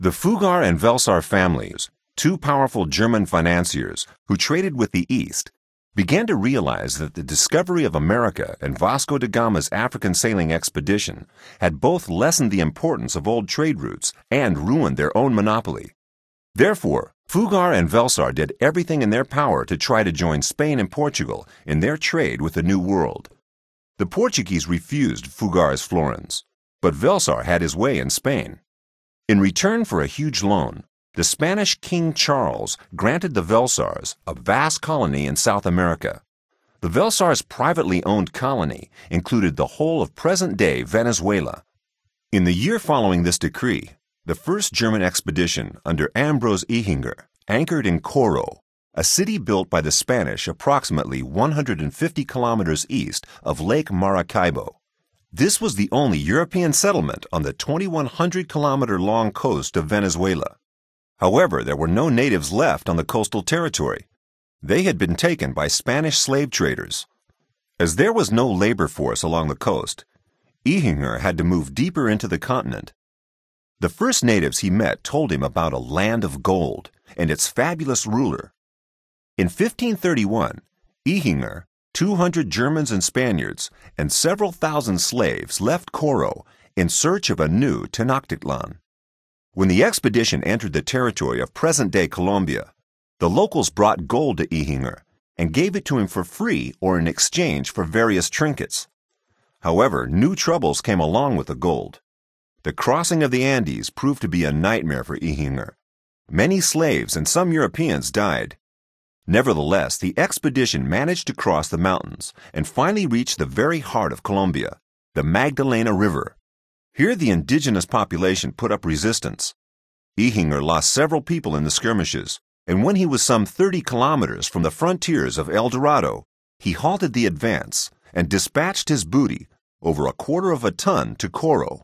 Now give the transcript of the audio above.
The Fugger and Welser families, two powerful German financiers who traded with the East, began to realize that the discovery of America and Vasco da Gama's African sailing expedition had both lessened the importance of old trade routes and ruined their own monopoly. Therefore, Fugger and Welser did everything in their power to try to join Spain and Portugal in their trade with the New World. The Portuguese refused Fugger's florins, but Welser had his way in Spain. In return for a huge loan, the Spanish King Charles granted the Welsers a vast colony in South America. The Welsers' privately owned colony included the whole of present-day Venezuela. In the year following this decree, the first German expedition under Ambros Ehinger anchored in Coro, a city built by the Spanish approximately 150 kilometers east of Lake Maracaibo. This was the only European settlement on the 2,100-kilometer-long coast of Venezuela. However, there were no natives left on the coastal territory. They had been taken by Spanish slave traders. As there was no labor force along the coast, Ehinger had to move deeper into the continent. The first natives he met told him about a land of gold and its fabulous ruler. In 1531, Ehinger, 200 Germans and Spaniards, and several thousand slaves left Coro in search of a new Tenochtitlan. When the expedition entered the territory of present-day Colombia, the locals brought gold to Ehinger and gave it to him for free or in exchange for various trinkets. However, new troubles came along with the gold. The crossing of the Andes proved to be a nightmare for Ehinger. Many slaves and some Europeans died. Nevertheless, the expedition managed to cross the mountains and finally reached the very heart of Colombia, the Magdalena River. Here the indigenous population put up resistance. Ehinger lost several people in the skirmishes, and when he was some 30 kilometers from the frontiers of El Dorado, he halted the advance and dispatched his booty, over a quarter of a ton, to Coro.